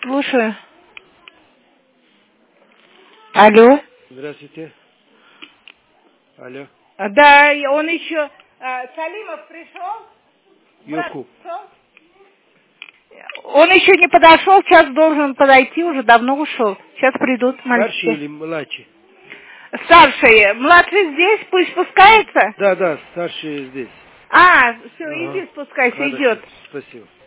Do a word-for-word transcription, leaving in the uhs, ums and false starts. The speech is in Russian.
Слушаю. Алло. Здравствуйте. Алло. Да, он еще... а, Салимов пришел? Брат Йоку. пришел? Он еще не подошел, сейчас должен подойти, уже давно ушел. Сейчас придут Старший мальчики. или младший? Старший. Младший здесь, пусть спускается. Да, да, старший здесь. А, все, Ага. иди спускайся, Хорошо, идет. спасибо.